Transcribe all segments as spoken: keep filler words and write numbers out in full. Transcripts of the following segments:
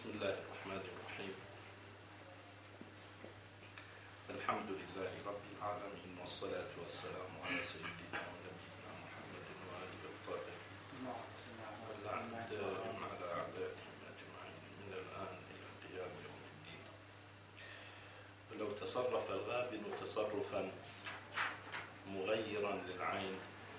بسم الله الرحمن الرحيم. الحمد لله رب العالمين، والصلاة والسلام على سيدنا ونبينا محمد وآله الطاهرين، واللعنة دائم على أعدائهم أجمعين من الآن إلى قيام يوم الدين. ولو تصرف الغابن تصرفا مغيرا للعين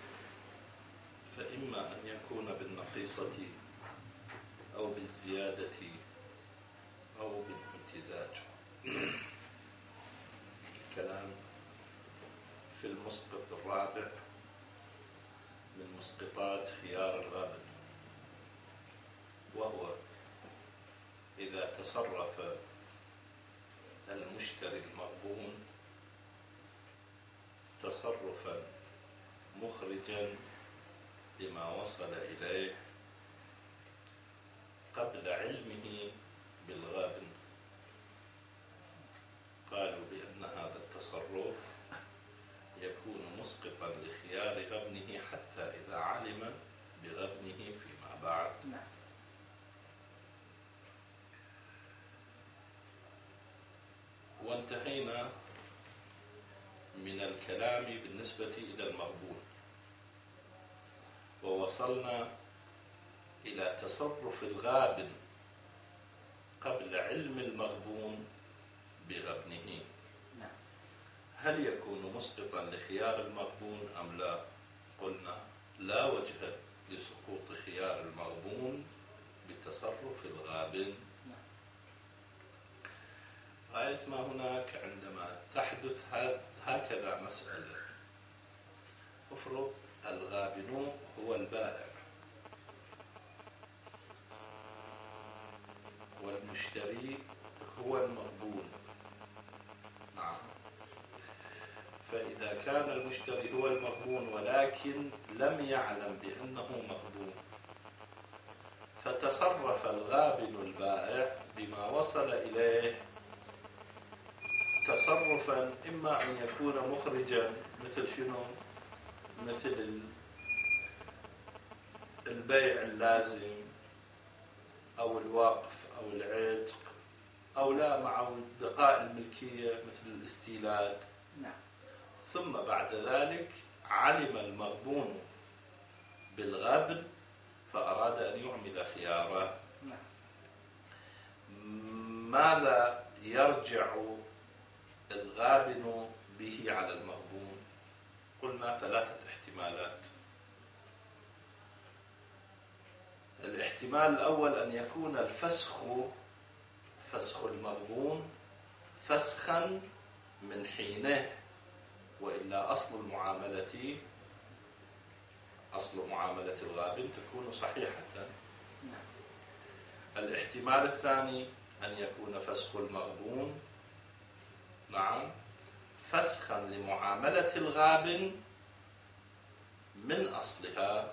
فإما أن يكون بالنقيصة أو بالزيادة أو بالامتزاج. كلام في المسقط الرابع من مسقطات خيار الغابن، وهو إذا تصرف المشتري المغبون تصرفا مخرجا لما وصل إليه قبل علمه بالغابن. قالوا بأن هذا التصرف يكون مسقطا لخيار غبنه حتى إذا علم بغبنه فيما بعد. وانتهينا من الكلام بالنسبة إلى المغبون، ووصلنا إلى تصرف الغابن قبل علم المغبون بغبنه. هل يكون مسقطا لخيار المغبون أم لا؟ قلنا لا وجه لسقوط خيار المغبون بتصرف الغابن. غاية ما هناك عندما تحدث هكذا مسألة، افرض الغابن هو البائع والمشتري هو المغبون. نعم. فإذا كان المشتري هو المغبون ولكن لم يعلم بأنه مغبون، فتصرف الغابن البائع بما وصل إليه تصرفا إما أن يكون مخرجا، مثل شنو؟ مثل البيع اللازم أو الوقف أو العتق، أو لا مع بقاء الملكية مثل الاستيلاد. نعم. ثم بعد ذلك علم المغبون بالغبن فأراد أن يعمل خياره. نعم. ماذا يرجع الغابن به على المغبون؟ قلنا ثلاثة احتمالات. الاحتمال الأول أن يكون الفسخ فسخ المغبون فسخا من حينه، وإلا أصل المعاملة أصل معاملة الغابن تكون صحيحة. الاحتمال الثاني أن يكون فسخ المغبون نعم فسخا لمعاملة الغابن من أصلها.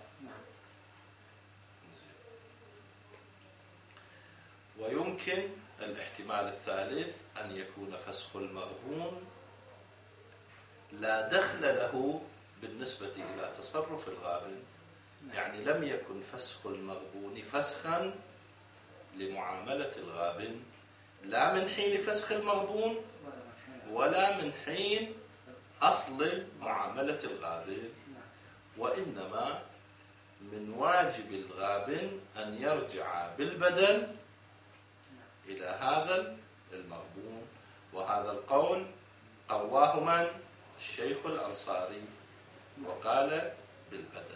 ويمكن الاحتمال الثالث أن يكون فسخ المغبون لا دخل له بالنسبة إلى تصرف الغابن، يعني لم يكن فسخ المغبون فسخا لمعاملة الغابن لا من حين فسخ المغبون ولا من حين أصل معاملة الغابن، وإنما من واجب الغابن أن يرجع بالبدل إلى هذا المغبون. وهذا القول قواه من؟ الشيخ الأنصاري، وقال بالبدل.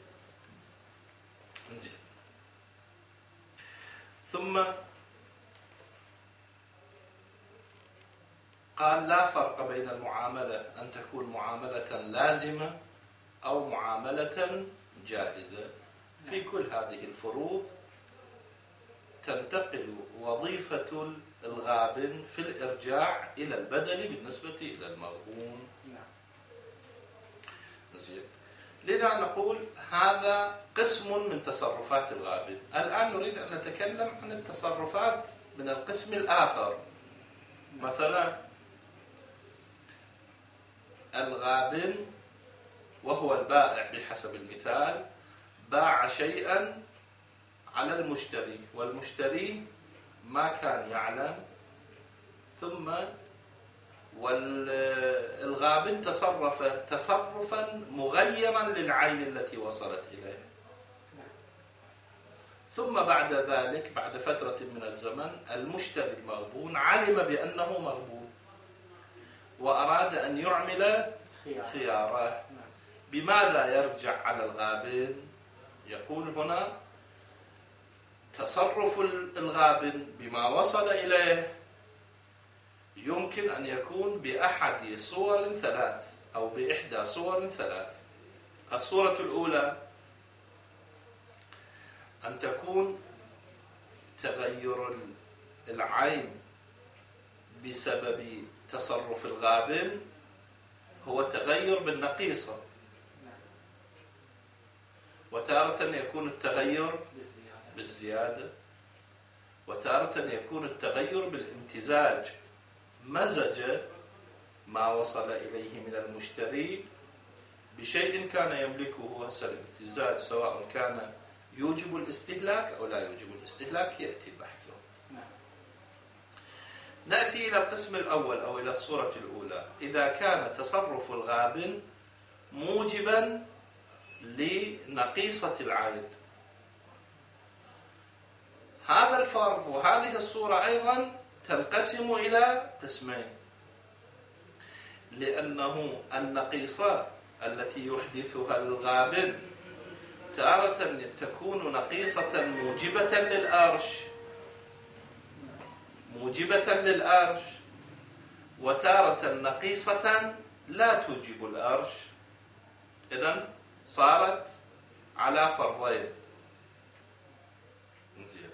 ثم قال لا فرق بين المعاملة أن تكون معاملة لازمة أو معاملة جائزة. في كل هذه الفروض تنتقل وظيفة الغابن في الإرجاع إلى البدل بالنسبة إلى المغبون. زين. لذا نقول هذا قسم من تصرفات الغابن. الآن نريد أن نتكلم عن التصرفات من القسم الآخر. مثلا الغابن وهو البائع بحسب المثال باع شيئا على المشتري، والمشتري ما كان يعلم، ثم والغابن تصرف تصرفا مغيرا للعين التي وصلت إليه، ثم بعد ذلك بعد فترة من الزمن المشتري المغبون علم بأنه مغبون وأراد أن يعمل خياره. بماذا يرجع على الغابن؟ يقول هنا تصرف الغابن بما وصل إليه يمكن أن يكون بأحد صور ثلاث أو بإحدى صور ثلاث. الصورة الأولى أن تكون تغير العين بسبب تصرف الغابن هو تغير بالنقيصة، وتارة يكون التغير بالزيادة، وتارة يكون التغير بالامتزاج، مزج ما وصل إليه من المشتري بشيء كان يملكه. هذا الامتزاج سواء كان يوجب الاستهلاك أو لا يوجب الاستهلاك يأتي بحثه. نأتي إلى القسم الأول أو إلى الصورة الأولى. إذا كان تصرف الغابن موجبا لنقيصة العين، هذا الفرض وهذه الصورة أيضا تنقسم إلى قسمين، لأنه النقيصة التي يحدثها الغابن تارة تكون نقيصة موجبة للأرش موجبة للأرش وتارة نقيصة لا توجب الأرش. إذن صارت على فرضين. زين.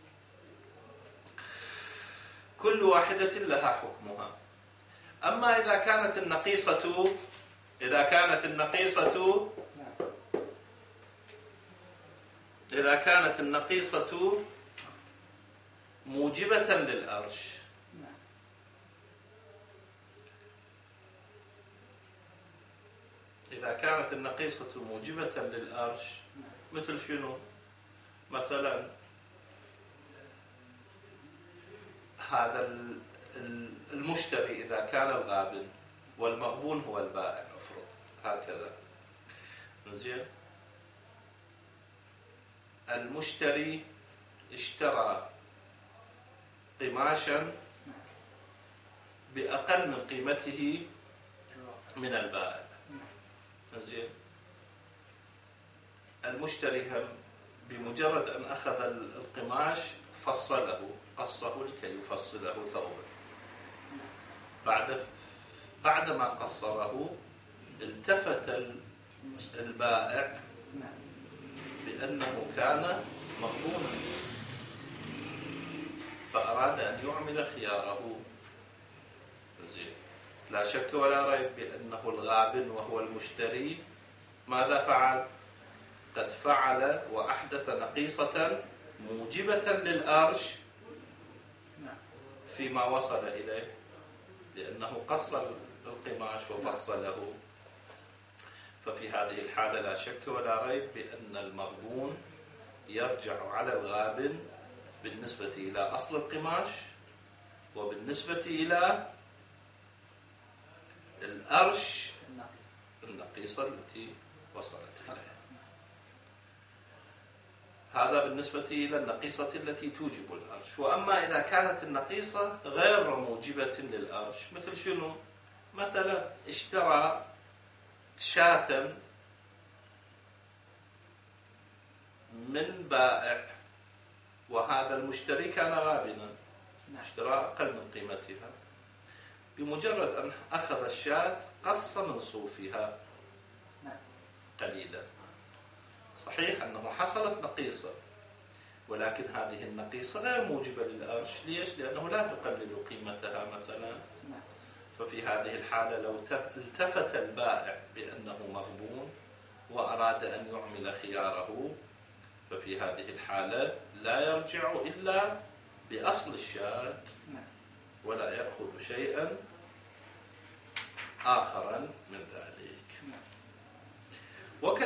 كل واحدة لها حكمها. أما إذا كانت النقيصة إذا كانت النقيصة إذا كانت النقيصة موجبة للأرش، إذا كانت النقيصة موجبة للأرش مثل شنو؟ مثلا هذا المشتري إذا كان الغابن والمغبون هو البائع، أفرض هكذا. زين. المشتري اشترى قماشا بأقل من قيمته من البائع. زين. المشتري هم بمجرد أن أخذ القماش فصله قصه لكي يفصله ثوبا. بعد بعدما قصره التفت البائع بأنه كان مغبونا فأراد أن يعمل خياره. زين. لا شك ولا ريب بأنه الغابن وهو المشتري ماذا فعل؟ قد فعل وأحدث نقيصة موجبة للأرش فيما وصل إليه، لأنه قص القماش وفصله. ففي هذه الحالة لا شك ولا ريب بأن المغبون يرجع على الغابن بالنسبة إلى أصل القماش وبالنسبة إلى الأرش النقيصة التي وصلت إليه. هذا بالنسبة إلى النقيصة التي توجب الأرش. وأما إذا كانت النقيصة غير موجبة للأرش مثل شنو؟ مثلا اشترى شاة من بائع وهذا المشتري كان غابنا، اشترى أقل من قيمتها. بمجرد أن أخذ الشاة قص من صوفها قليلا. صحيح أنه حصلت نقيصة، ولكن هذه النقيصة غير موجبة للأرش. ليش؟ لأنه لا تقلل قيمتها مثلا. ففي هذه الحالة لو التفت البائع بأنه مغبون وأراد أن يعمل خياره، ففي هذه الحالة لا يرجع إلا بأصل الشاة ولا يأخذ شيئا آخرا من ذلك.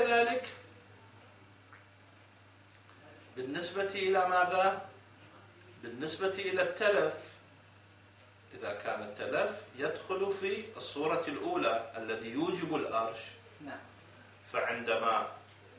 وكذلك بالنسبة إلى ماذا؟ بالنسبة إلى التلف، إذا كان التلف يدخل في الصورة الأولى الذي يوجب الأرش. فعندما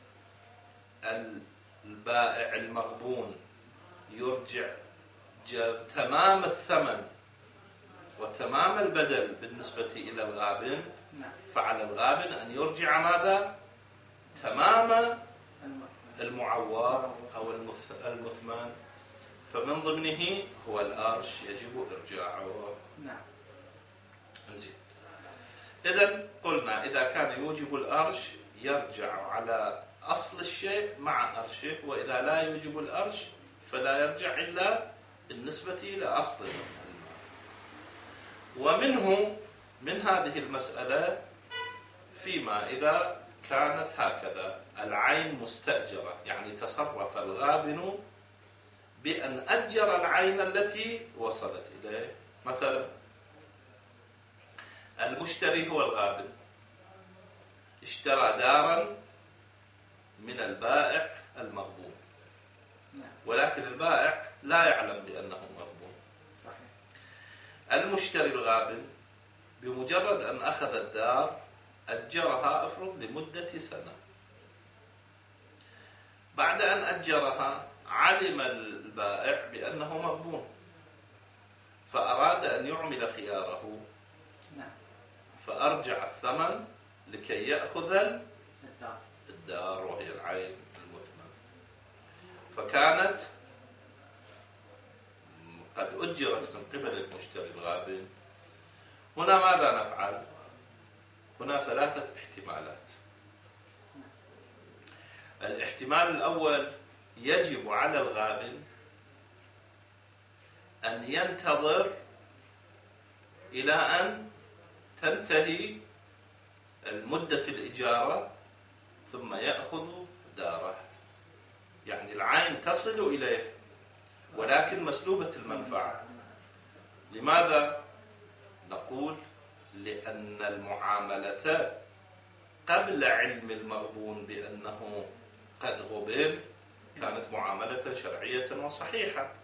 البائع المغبون يرجع تمام الثمن وتمام البدل بالنسبة إلى الغابن، فعلى الغابن أن يرجع ماذا؟ تمام المعوض أو المثمن، فمن ضمنه هو الأرش يجب إرجاعه. نعم. زين. إذن قلنا إذا كان يوجب الأرش يرجع على أصل الشيء مع أرشه، وإذا لا يوجب الأرش فلا يرجع إلا بالنسبة إلى أصل المال. ومنه من هذه المسألة فيما إذا كانت هكذا العين مستأجرة، يعني تصرف الغابن بأن أجر العين التي وصلت إليه. مثلا المشتري هو الغابن، اشترى دارا من البائع المغبون، ولكن البائع لا يعلم بأنه مغبون. المشتري الغابن بمجرد أن أخذ الدار أجرها أفرض لمدة سنة. بعد أن أجرها علم البائع بأنه مغبون، فأراد أن يعمل خياره، فأرجع الثمن لكي يأخذ الدار وهي العين المثمن. فكانت قد أجرت من قبل المشتري الغابن. هنا ماذا نفعل؟ هنا ثلاثة احتمالات. الاحتمال الأول، يجب على الغابن أن ينتظر إلى أن تنتهي المدة الإجارة ثم يأخذ داره، يعني العين تصل إليه ولكن مسلوبة المنفعة. لماذا؟ نقول لأن المعاملة قبل علم المغبون بأنه قد غبن كانت معاملة شرعية وصحيحة.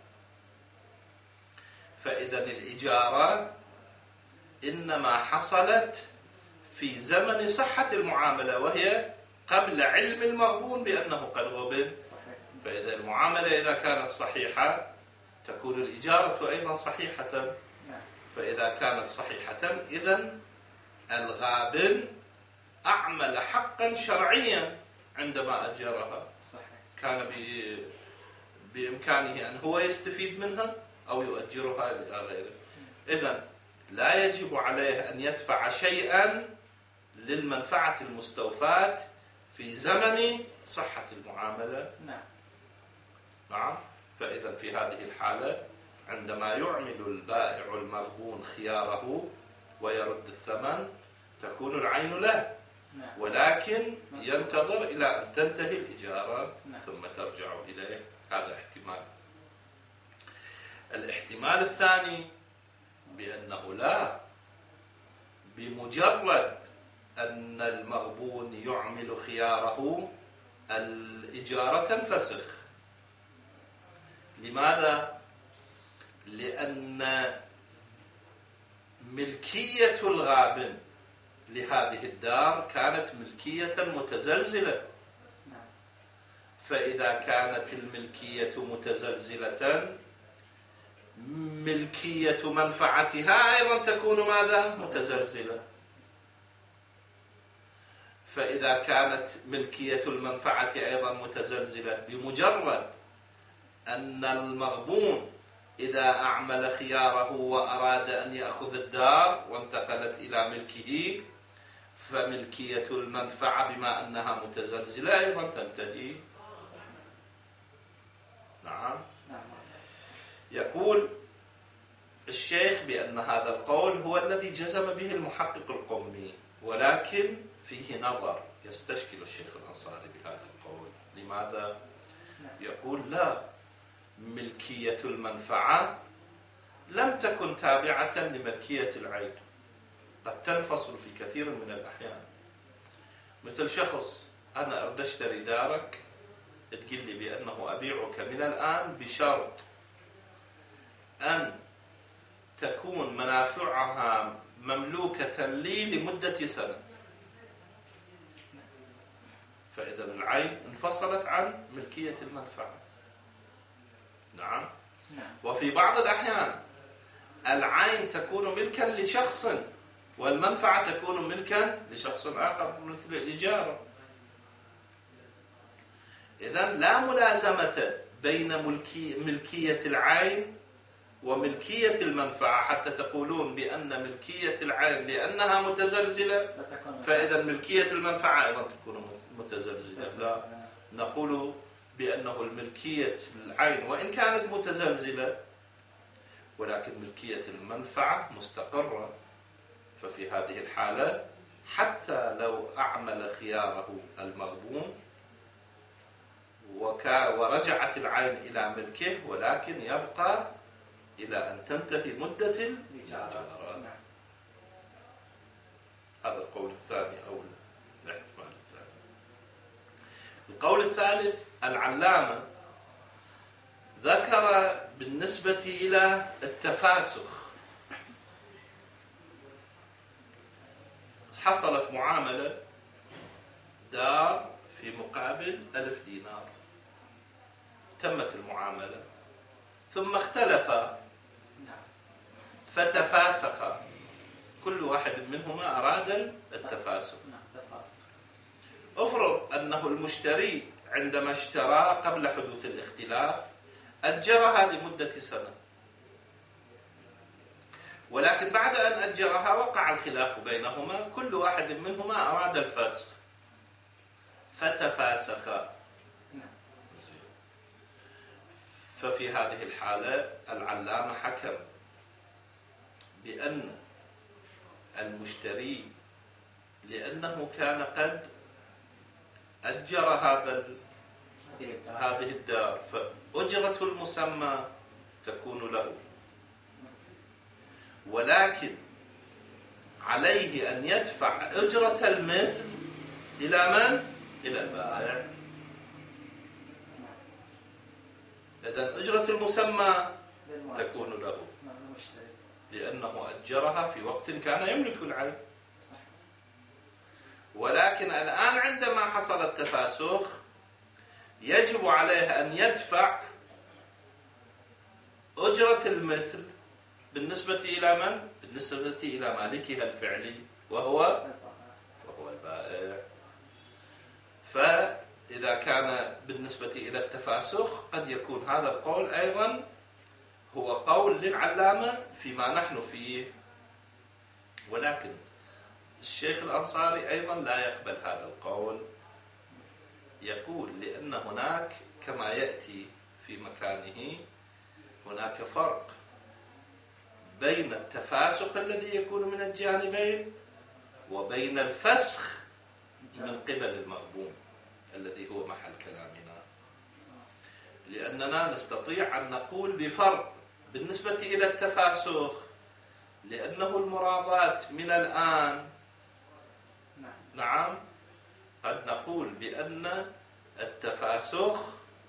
فإذا الإجارة إنما حصلت في زمن صحة المعاملة، وهي قبل علم المغبون بأنه قد غبن. فإذا المعاملة إذا كانت صحيحة تكون الإجارة أيضا صحيحة. فإذا كانت صحيحة إذن الغابن أعمل حقا شرعيا عندما أجرها. كان بإمكانه أن هو يستفيد منها أو يؤجرها لغيره. إذن لا يجب عليه أن يدفع شيئا للمنفعة المستوفاة في زمن صحة المعاملة. نعم. نعم. فإذا في هذه الحالة عندما يعمل البائع المغبون خياره ويرد الثمن تكون العين له، ولكن ينتظر إلى أن تنتهي الإجارة ثم ترجع إليه. هذا احتمال. الاحتمال الثاني بأنه لا، بمجرد أن المغبون يعمل خياره الإجارة تنفسخ. لماذا؟ لأن ملكية الغابن لهذه الدار كانت ملكية متزلزلة. فإذا كانت الملكية متزلزلة ملكية منفعتها أيضا تكون ماذا؟ متزلزلة. فإذا كانت ملكية المنفعة أيضا متزلزلة بمجرد أن المغبون إذا أعمل خياره وأراد أن يأخذ الدار وانتقلت إلى ملكه فملكية المنفعة بما أنها متزلزلة أيضا تنتهي. نعم. يقول الشيخ بأن هذا القول هو الذي جزم به المحقق القمي، ولكن فيه نظر. يستشكل الشيخ الأنصاري بهذا القول. لماذا؟ يقول لا، ملكية المنفعة لم تكن تابعة لملكية العين، قد تنفصل في كثير من الأحيان. مثل شخص أنا أريد أشتري دارك، تقول لي بأنه أبيعك من الآن بشرط أن تكون منافعها مملوكة لي لمدة سنة، فإذا العين انفصلت عن ملكية المنفعة. نعم. وفي بعض الأحيان العين تكون ملكا لشخص والمنفعة تكون ملكا لشخص آخر مثل الإجارة. إذن لا ملازمة بين ملكي ملكية العين وملكية المنفعة حتى تقولون بأن ملكية العين لأنها متزلزلة فإذا ملكية المنفعة أيضا تكون متزلزلة. لا، نقول بأنه الملكية العين وإن كانت متزلزلة ولكن ملكية المنفعة مستقرة، ففي هذه الحالة حتى لو أعمل خياره المغبون ورجعت العين إلى ملكه ولكن يبقى إلى أن تنتهي مدة الإجارة. هذا القول الثاني أو الاحتمال الثاني. القول الثالث العلامة ذكر بالنسبة إلى التفاسخ حصلت معاملة دار في مقابل ألف دينار، تمت المعاملة ثم اختلفا فتفاسخ، كل واحد منهما أراد التفاسخ. أفرض أنه المشتري عندما اشترى قبل حدوث الاختلاف أجرها لمدة سنة، ولكن بعد أن أجرها وقع الخلاف بينهما، كل واحد منهما أراد الفسخ فتفاسخا. ففي هذه الحالة العلامة حكم بأن المشتري لأنه كان قد أجر هذا هذه الدار فأجرة المسمى تكون له، ولكن عليه أن يدفع أجرة المثل إلى من؟ إلى البائع. إذن أجرة المسمى تكون له لأنه أجرها في وقت كان يملك العين، ولكن الآن عندما حصل التفاسخ يجب عليه أن يدفع أجرة المثل بالنسبة إلى من؟ بالنسبة إلى مالكها الفعلي وهو وهو البائع. فإذا كان بالنسبة إلى التفاسخ قد يكون هذا القول أيضا هو قول للعلامة فيما نحن فيه، ولكن الشيخ الأنصاري أيضا لا يقبل هذا القول، يقول لأن هناك كما يأتي في مكانه هناك فرق بين التفاسخ الذي يكون من الجانبين وبين الفسخ من قبل المغبون الذي هو محل كلامنا، لأننا نستطيع أن نقول بفرق بالنسبة إلى التفاسخ لأنه المراضات من الآن. نعم، قد نقول بأن التفاسخ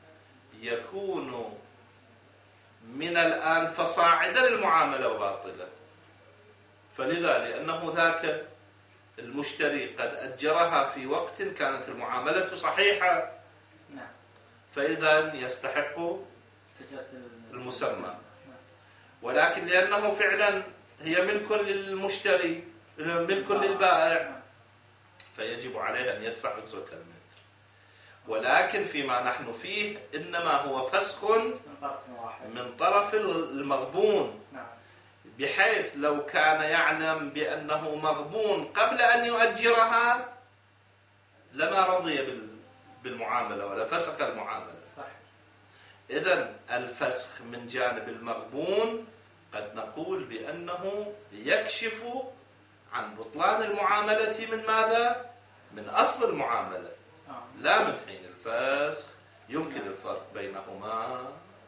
يكون من الآن فصاعدا المعاملة باطلة، فلذا لأنه ذاك المشتري قد أجرها في وقت كانت المعاملة صحيحة فإذا يستحق المسمى، ولكن لأنه فعلا هي ملك للمشتري ملك للبائع فيجب عليه أن يدفع أجرة المثل. ولكن فيما نحن فيه إنما هو فسخ من طرف المغبون، بحيث لو كان يعلم بأنه مغبون قبل أن يؤجرها لما رضي بالمعاملة ولا فسخ المعاملة. إذن الفسخ من جانب المغبون قد نقول بأنه يكشف عن بطلان المعاملة من ماذا؟ من أصل المعاملة، لا من حين الفسخ. يمكن الفرق بينهما.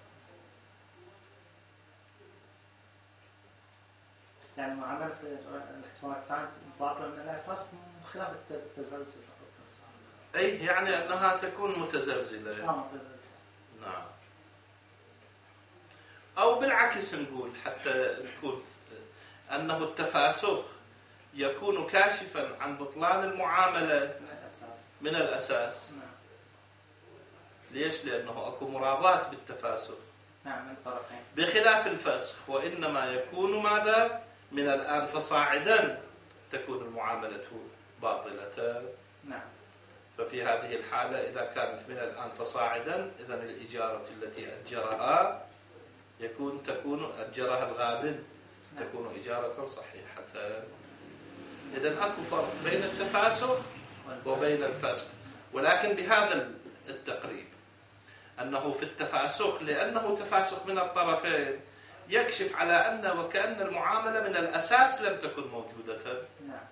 يعني المعاملة في الاحتمال الثاني باطلة من الأساس خلاف التزلزل. أي يعني أنها تكون متزلزلة. آه متزلزلة. نعم. أو بالعكس نقول حتى تكون أنه التفاسخ يكون كاشفا عن بطلان المعاملة من الأساس. من الأساس. نعم. ليش؟ لأنه أكو مراضات بالتفاسخ. نعم من طرفين. بخلاف الفسخ وإنما يكون ماذا؟ من الآن فصاعدا تكون المعاملة باطلة. نعم. ففي هذه الحالة إذا كانت من الآن فصاعدا إذن الإجارة التي أجرها يكون تكون أجرها الغابن تكون إجارة صحيحة. إذن أكو فرق بين التفاسخ وبين الفسخ، ولكن بهذا التقريب أنه في التفاسخ لأنه تفاسخ من الطرفين يكشف على أن وكأن المعاملة من الأساس لم تكن موجودة. نعم.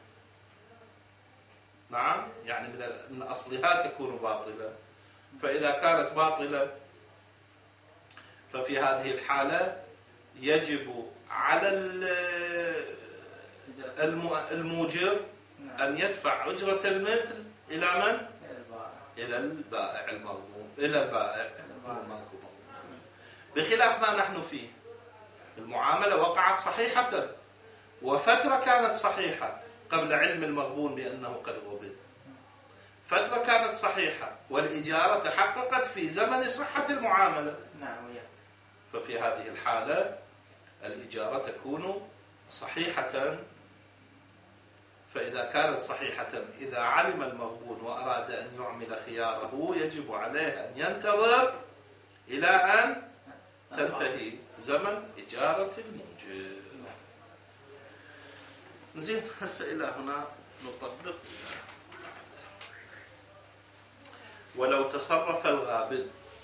نعم، يعني من أصلها تكون باطلة. فإذا كانت باطلة ففي هذه الحالة يجب على الموجر أن يدفع أجرة المثل إلى من؟ إلى البائع المغبون، إلى البائع. بخلاف ما نحن فيه، المعاملة وقعت صحيحة وفترة كانت صحيحة قبل علم المغبون بأنه قد غبن، فترة كانت صحيحة والإجارة تحققت في زمن صحة المعاملة. نعم. ففي هذه الحالة الإجارة تكون صحيحة. فإذا كانت صحيحة إذا علم المغبون وأراد أن يعمل خياره يجب عليه أن ينتظر إلى أن تنتهي زمن إجارة الموجر. زين، هسه إلى هنا نطبق. ولو تصرف الغابن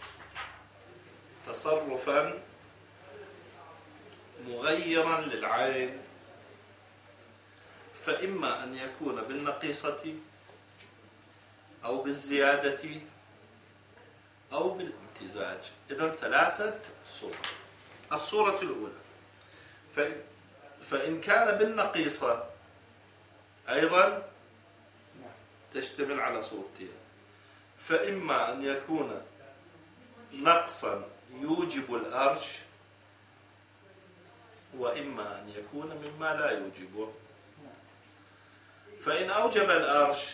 تصرفا مغيرا للعين فإما أن يكون بالنقيصة أو بالزيادة أو بالامتزاج. إذن ثلاثة صور. الصورة الأولى فإن كان بالنقيصة أيضا تشتمل على صورتين، فإما أن يكون نقصا يوجب الأرش وإما أن يكون مما لا يوجبه. فإن أوجب الأرش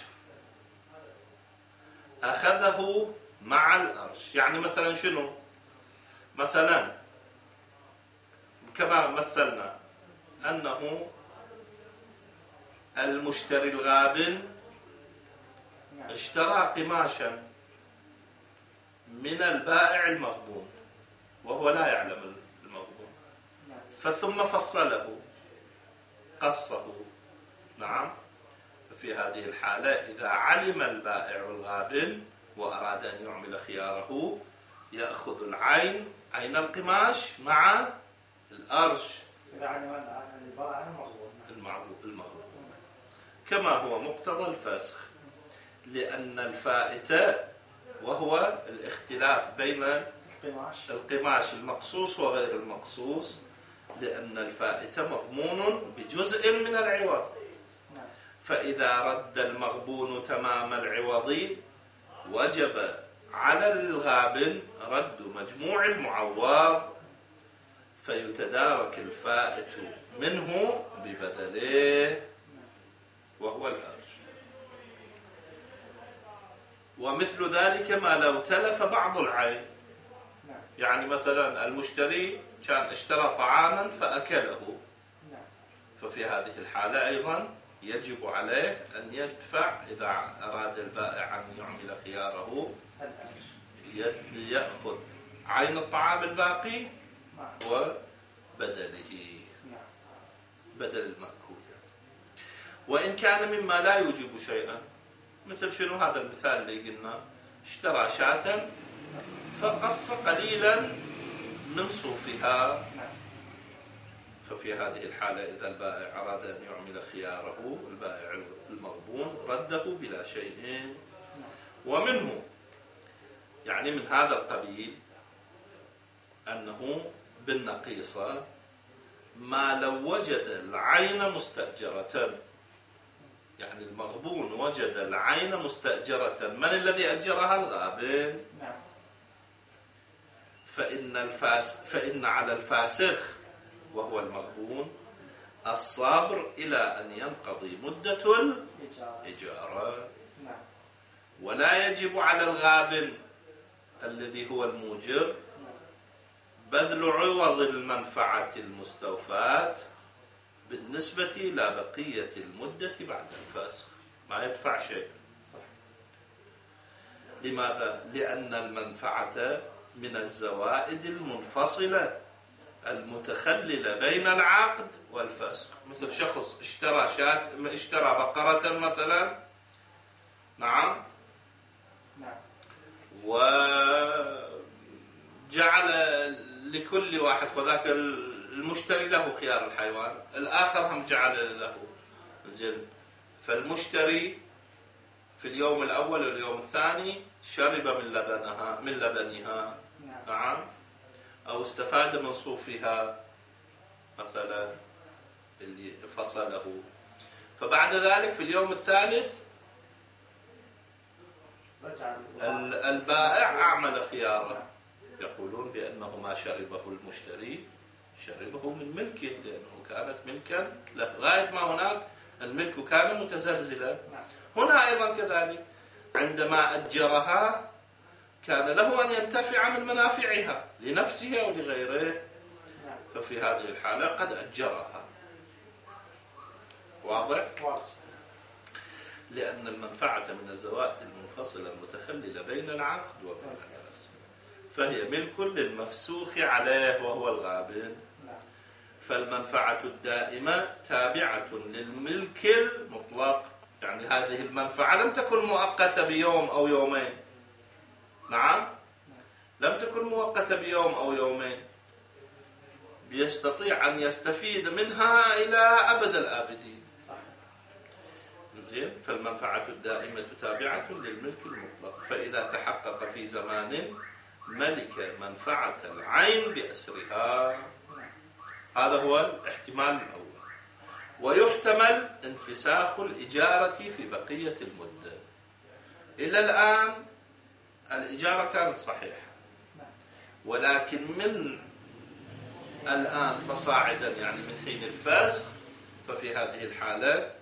أخذه مع الأرش. يعني مثلا شنو؟ مثلا كما مثلنا أنه المشتري الغابن اشترى قماشا من البائع المغبون وهو لا يعلم المغبون، فثم فصله قصه. نعم. في هذه الحالة إذا علم البائع الغابن وأراد أن يعمل خياره يأخذ العين عين القماش مع الأرش إذا علم البائع المغبون كما هو مقتضى الفسخ، لأن الفائتة وهو الاختلاف بين القماش المقصوص وغير المقصوص، لأن الفائتة مضمون بجزء من العوض. فإذا رد المغبون تمام العوض وجب على الغابن رد مجموع المعوض فيتدارك الفائت منه ببدله وهو الأرش. ومثل ذلك ما لو تلف بعض العين، يعني مثلا المشتري كان اشترى طعاما فأكله، ففي هذه الحالة أيضا يجب عليه أن يدفع إذا أراد البائع أن يعمل خياره يأخذ عين الطعام الباقي وبدله بدل المأكول. وإن كان مما لا يوجب شيئا، مثل شنو هذا المثال اللي قلنا، اشترى شاة فقص قليلا من صوفها، ففي هذه الحالة إذا البائع أراد أن يعمل خياره البائع المغبون رده بلا شيء. ومنه يعني من هذا القبيل أنه بالنقيصة ما لو وجد العين مستأجرة، يعني المغبون وجد العين مستأجرة، من الذي أجرها؟ الغابن. فإن, الفاس فإن على الفاسخ وهو المغبون الصبر إلى أن ينقضي مدة الإجارة، ولا يجب على الغابن الذي هو الموجر بذل عوض المنفعة المستوفاة بالنسبة إلى بقية المدة بعد الفاسخ، ما يدفع شيء. لماذا؟ لأن المنفعة من الزوائد المنفصلة المتخللة بين العقد والفسخ. مثل شخص اشترى شاة، اشترى بقرة مثلا، نعم، وجعل لكل واحد، وذاك المشتري له خيار الحيوان، الآخر هم جعل له زين. فالمشتري في اليوم الأول واليوم الثاني شرب من لبنها من لبنها نعم، أو استفاد من صوفها مثلا اللي فصله. فبعد ذلك في اليوم الثالث البائع أعمل خياره، يقولون بأنه ما شربه المشتري شربه من ملكه، لأنه كانت ملكا له غاية ما هناك الملك كان متزلزلا. هنا أيضا كذلك عندما أجرها كان له أن ينتفع من منافعها لنفسه أو لغيره، ففي هذه الحالة قد أجرها. واضح؟ لأن المنفعة من الزوائد المنفصلة المتخللة بين العقد وبين الفسخ، فهي ملك للمفسوخ عليه وهو الغابن. فالمنفعة الدائمة تابعة للملك المطلق، يعني هذه المنفعة لم تكن مؤقتة بيوم أو يومين، نعم، لم تكن مؤقتة بيوم أو يومين، يستطيع أن يستفيد منها إلى أبد الآبدين. زين. فالمنفعة الدائمة تابعة للملك المطلق، فإذا تحقق في زمان ملك منفعة العين بأسرها. هذا هو الاحتمال الأول. ويحتمل انفساخ الإجارة في بقية المدة. إلى الآن الإجارة كانت صحيحة، ولكن من الآن فصاعدا، يعني من حين الفسخ، ففي هذه الحالة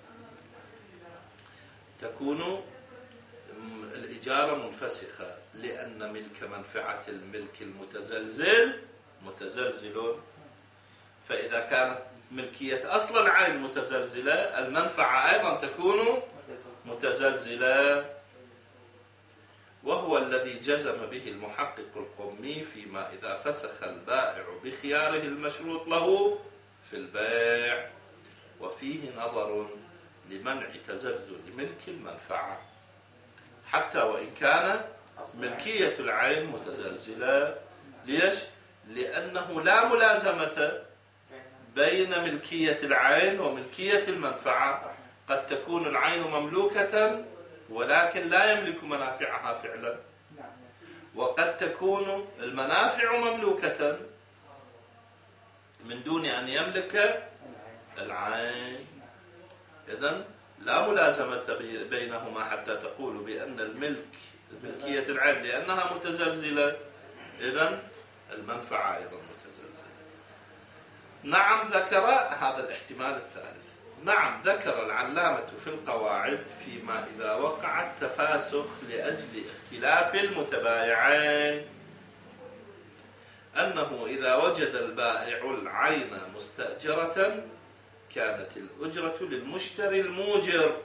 تكون الإجارة منفسخة، لأن ملك منفعة الملك المتزلزل متزلزل. فإذا كانت ملكية أصل العين متزلزلة، المنفعة أيضا تكون متزلزلة. وهو الذي جزم به المحقق القمي فيما إذا فسخ البائع بخياره المشروط له في البيع، وفيه نظر لمنع تزلزل ملك المنفعة حتى وإن كان ملكية العين متزلزلة. ليش؟ لأنه لا ملازمة بين ملكية العين وملكية المنفعة. قد تكون العين مملوكة ولكن لا يملك منافعها فعلا، وقد تكون المنافع مملوكة من دون أن يملك العين. إذن لا ملازمة بينهما حتى تقول بأن الملك ملكية العين لأنها متزلزلة، إذن المنفعة أيضا متزلزلة. نعم، ذكر هذا الاحتمال الثالث. نعم، ذكر العلامة في القواعد فيما إذا وقع التفاسخ لأجل اختلاف المتبايعين أنه إذا وجد البائع العين مستأجرة كانت الأجرة للمشتري الموجر.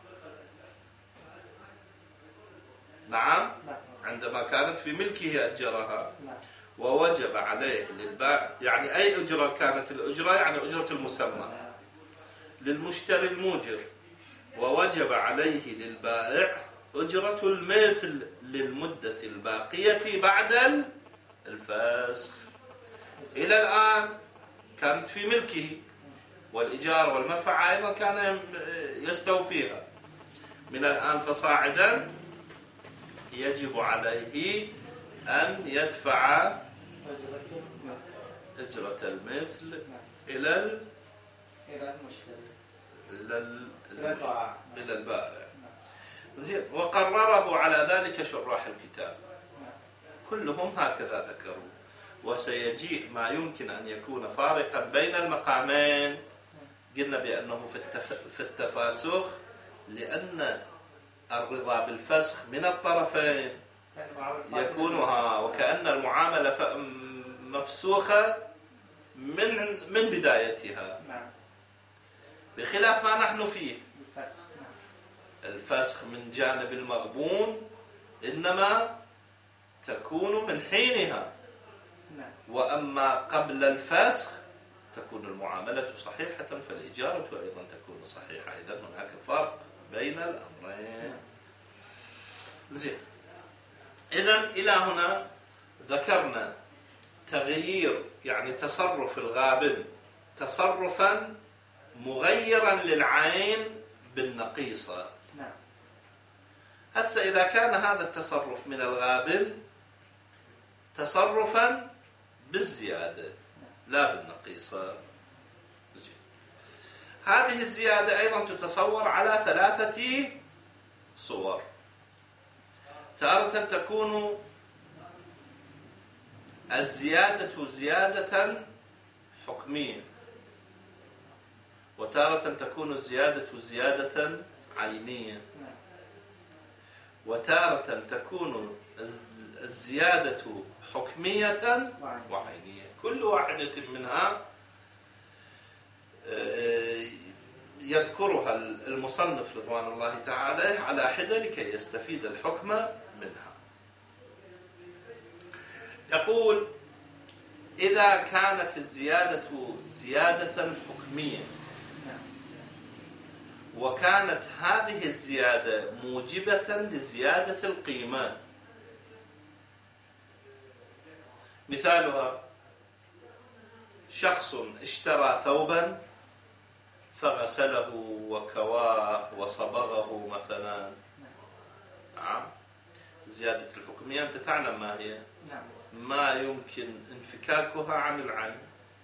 نعم، عندما كانت في ملكه أجرها، ووجب عليه للبائع، يعني أي أجرة كانت الأجرة؟ يعني أجرة المسمى للمشتري الموجر، ووجب عليه للبائع أجرة المثل للمدة الباقية بعد الفسخ. إلى الآن كانت في ملكه، والإجارة والمنفعة أيضا كان يستوفيها. من الآن فصاعدا يجب عليه أن يدفع أجرة المثل إلى إلى البائع. إلى البائع. زين. وقرره على ذلك شراح الكتاب كلهم هكذا ذكروا. وسيجيء ما يمكن أن يكون فارقا بين المقامين. قلنا بأنه في التفاسخ لأن الرضا بالفسخ من الطرفين يكون ها وكأن المعاملة مفسوخة من من بدايتها، بخلاف ما نحن فيه. الفسخ من جانب المغبون إنما تكون من حينها، وأما قبل الفسخ تكون المعاملة صحيحة فالإجارة أيضا تكون صحيحة. إذن هناك فرق بين الأمرين. زين، إذن إلى هنا ذكرنا تغيير يعني تصرف الغابن تصرفا مغيرا للعين بالنقيصة. هسه إذا كان هذا التصرف من الغابن تصرفا بالزيادة لا بالنقيصة، هذه الزيادة أيضا تتصور على ثلاثة صور. تارة تكون الزيادة زيادة حكمية، وتارة تكون الزيادة زيادة عينية، وتارة تكون الزيادة حكمية وعينية. كل واحدة منها يذكرها المصنف رضوان الله تعالى على حدة لكي يستفيد الحكم منها. يقول: إذا كانت الزيادة زيادة حكمية وكانت هذه الزيادة موجبة لزيادة القيمة، مثالها شخص اشترى ثوبا فغسله وكواه وصبغه مثلا. نعم، زيادة الحكمية أنت تعلم ما هي؟ ما يمكن انفكاكها عن العين.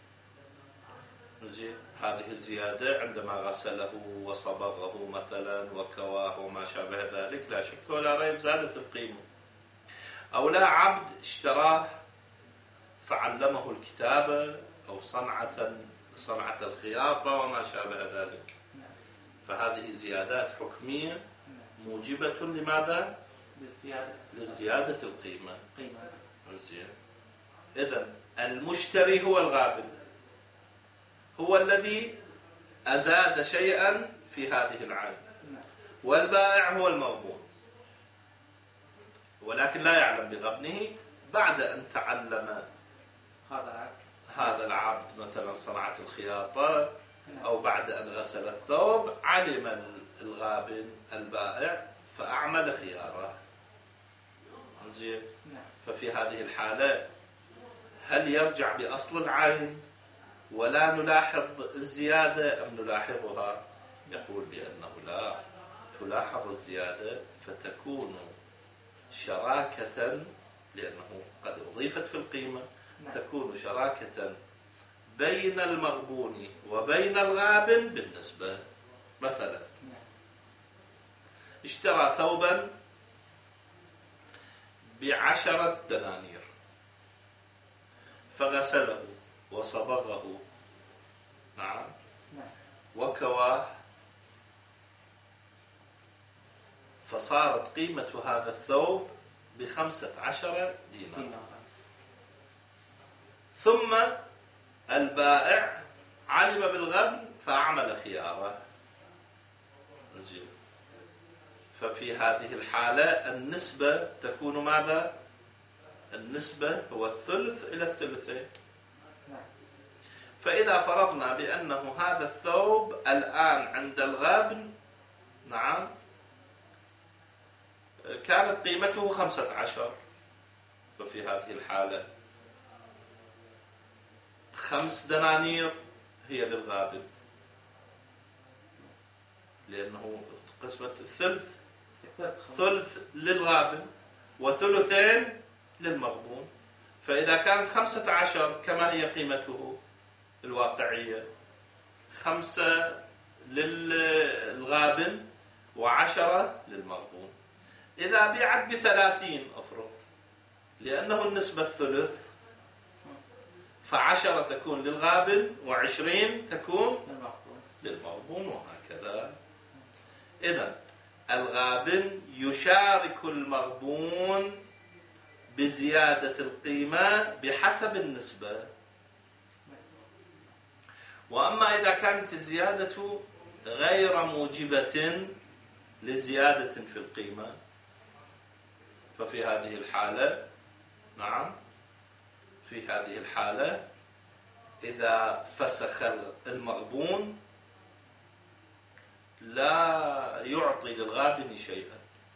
زين، هذه الزيادة عندما غسله وصبغه مثلا وكواه وما شابه ذلك لا شك ولا ريب زادت القيمة. أو لا عبد اشتراه فعلمه الكتابة أو صنعة صنعة الخياطة وما شابه ذلك، فهذه زيادات حكمية موجبة لماذا؟ لزيادة القيمة. زين، إذن المشتري هو الغابن، هو الذي أزاد شيئا في هذه العين، والبائع هو المغبون، ولكن لا يعلم بغبنه بعد أن تعلم هذا العبد مثلا صنعة الخياطة أو بعد أن غسل الثوب، علم الغابن البائع فأعمل خياره. زين، ففي هذه الحالة هل يرجع بأصل العين ولا نلاحظ الزيادة أم نلاحظها؟ يقول بأنه لا، تلاحظ الزيادة فتكون شراكة، لأنه قد أضيفت في القيمة، تكون شراكة بين المغبون وبين الغابن بالنسبة. مثلا اشترى ثوبا بعشرة دنانير فغسله وصبغه، نعم، وكواه، فصارت قيمة هذا الثوب بخمسة عشر دينار. ثم البائع علم بالغبن فأعمل خياره. ففي هذه الحالة النسبة تكون ماذا؟ النسبة هو الثلث إلى الثلثين. فإذا فرضنا بأنه هذا الثوب الآن عند الغبن، نعم، كانت قيمته خمسة عشر، ففي هذه الحالة خمس دنانير هي للغابن، لأنه قسمة الثلث ثلث للغابن وثلثين للمغبون. فإذا كانت خمسة عشر كما هي قيمته الواقعية، خمسة للغابن وعشرة للمغبون. إذا بيعت بثلاثين أفرض، لأنه النسبة الثلث، فعشرة تكون للغابن وعشرين تكون المغبون. للمغبون وهكذا. إذن الغابن يشارك المغبون بزيادة القيمة بحسب النسبة. وأما إذا كانت الزيادة غير موجبة لزيادة في القيمة ففي هذه الحالة نعم في هذه الحالة إذا فسخ المغبون لا يعطي للغابن شيئا،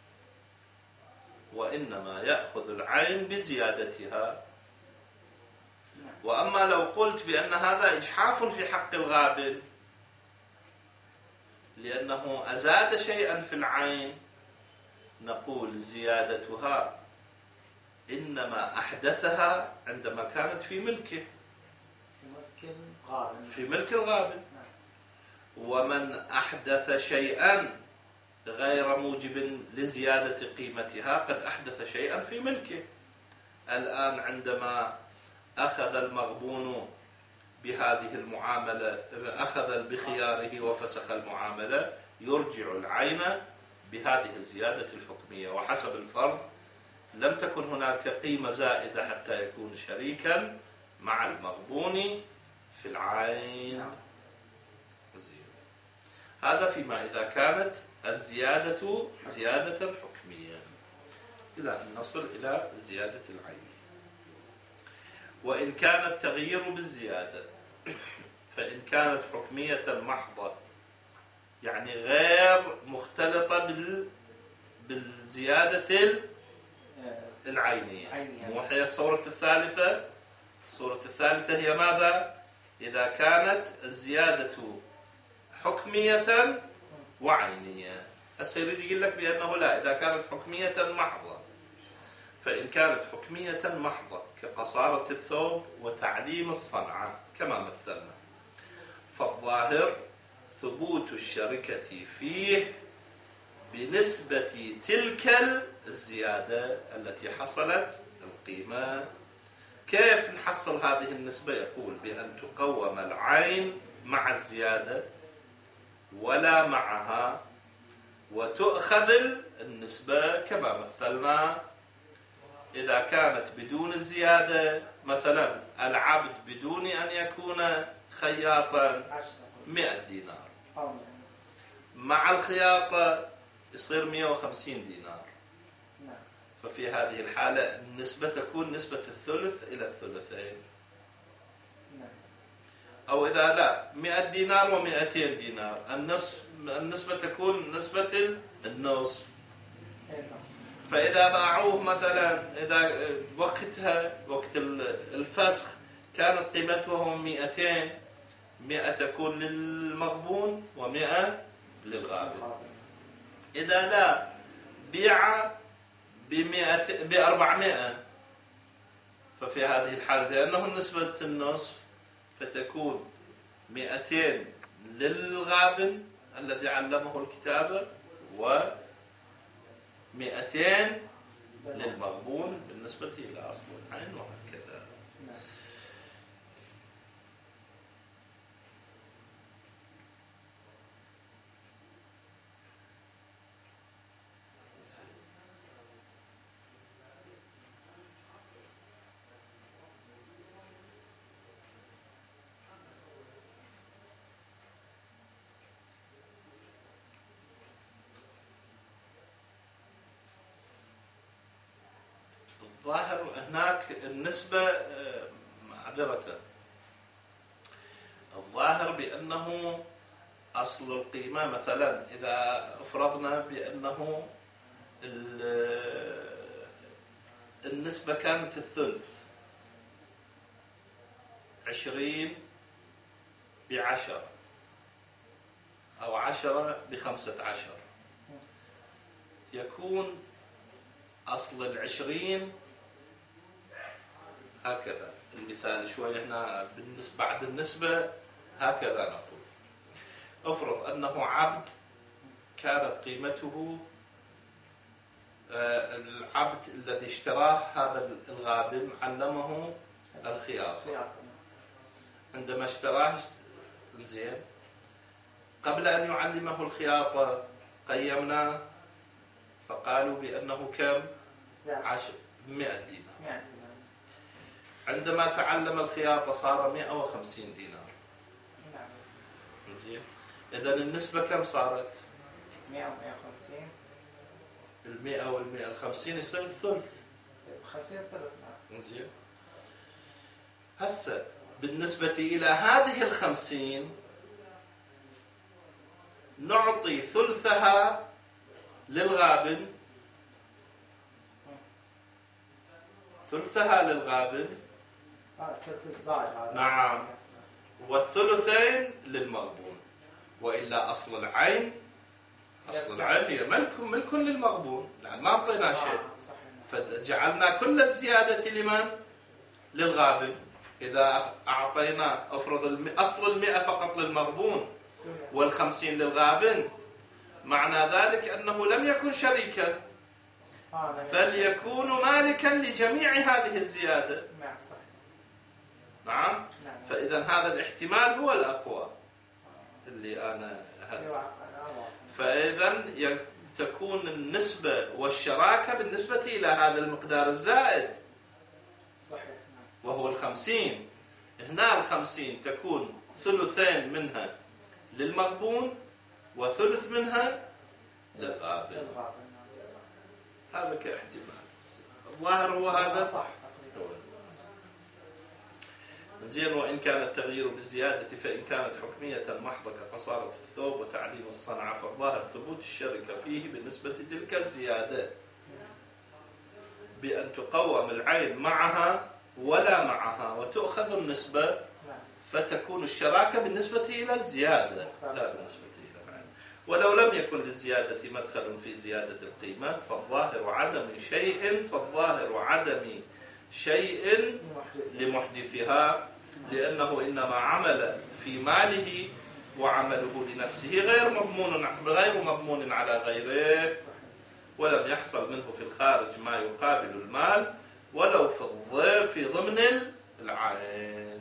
وإنما يأخذ العين بزيادتها. وأما لو قلت بأن هذا إجحاف في حق الغابن لأنه أزاد شيئا في العين، نقول زيادتها إنما أحدثها عندما كانت في ملكه في ملك الغابن. ومن أحدث شيئا غير موجب لزيادة قيمتها قد أحدث شيئا في ملكه. الآن عندما أخذ المغبون بهذه المعاملة، أخذ بخياره وفسخ المعاملة، يرجع العين بهذه الزيادة الحكمية. وحسب الفرض لم تكن هناك قيمة زائدة حتى يكون شريكا مع المغبون في العين. هذا فيما إذا كانت الزيادة زيادة حكمية. إلى أن نصل إلى زيادة العين. وإن كان التغيير بالزيادة فإن كانت حكمية محضة يعني غير مختلطة بال بالزيادة العينية. وهي الصورة الثالثة. الصورة الثالثة هي ماذا؟ إذا كانت الزيادة حكمية وعينية. السيد يقول لك بأنه لا، إذا كانت حكمية محضة. فإن كانت حكمية محضة كقصارة الثوب وتعليم الصنعة كما مثلنا، فالظاهر ثبوت الشركة فيه بنسبة تلك الزيادة التي حصلت القيمة. كيف نحصل هذه النسبة؟ يقول بأن تقوم العين مع الزيادة ولا معها، وتؤخذ النسبة كما مثلنا. إذا كانت بدون الزيادة، مثلا العبد بدون أن يكون خياطا مئة دينار، مع الخياطة يصير مئة وخمسين دينار. ففي هذه الحالة النسبة تكون نسبة الثلث إلى الثلثين. أو إذا لا مئة دينار ومئتين دينار، النصف النسبة تكون نسبة النصف. فإذا باعوه مثلا، إذا وقتها وقت الفسخ كانت قيمتهم مئتين، مئة تكون للمغبون ومئة للغابن. إذا لا بيع بمئة بأربعمائة، ففي هذه الحالة لأنه نسبة النصف فتكون مئتين للغابن الذي علمه الكتابة ومئتين للمغبون بالنسبة إلى أصل العين وهكذا. ظاهر هناك النسبة معذرة، الظاهر بأنه أصل القيمة مثلا إذا فرضنا بأنه النسبة كانت الثلث، عشرين بعشرة أو عشرة بخمسة عشر، يكون أصل العشرين هكذا. المثال شوية هنا بالنسبة بعد النسبة هكذا نقول. افرض أنه عبد كانت قيمته العبد الذي اشتراه هذا الغابن علمه الخياطة، عندما اشتراه زين قبل أن يعلمه الخياطة قيمناه فقالوا بأنه كم؟ عشر مئة دينار. عندما تعلم الخياطة صار مئة وخمسين دينار. زين. إذا النسبة كم صارت؟ مئة ومئة وخمسين. المئة والمئة الخمسين يصير الثلث. خمسين ثلث. زين. هسه بالنسبة إلى هذه الخمسين نعطي ثلثها للغابن، ثلثها للغابن نعم، والثلثين للمغبون. وإلا أصل العين أصل العين هي ملك ملك للمغبون، يعني ما أعطينا شيء، فجعلنا كل الزيادة لمن؟ للغابن. إذا أعطينا أفرض أصل المئة فقط للمغبون والخمسين للغابن، معنى ذلك أنه لم يكن شريكا بل يكون مالكا لجميع هذه الزيادة. نعم. فإذا هذا الاحتمال هو الأقوى اللي أنا هز. فإذا تكون النسبة والشراكة بالنسبة إلى هذا المقدار الزائد وهو الخمسين. هنا الخمسين تكون ثلثين منها للمغبون وثلث منها للغابن. هذا كاحتمال. الظاهر هو هذا صح. زين. وإن كان التغيير بالزيادة فإن كانت حكمية محضة كقصارة الثوب وتعليم الصنعة فالظاهر ثبوت الشركة فيه بالنسبة لتلك الزيادة بأن تقوم العين معها ولا معها وتأخذ النسبة، فتكون الشراكة بالنسبة إلى الزيادة لا بالنسبة إلى العين. ولو لم يكن للزيادة مدخل في زيادة القيمة فالظاهر عدم شيء فالظاهر عدم شيء لمحدثها، لأنه إنما عمل في ماله وعمله لنفسه غير مضمون غير مضمون على غيره، ولم يحصل منه في الخارج ما يقابل المال ولو في في ضمن العين.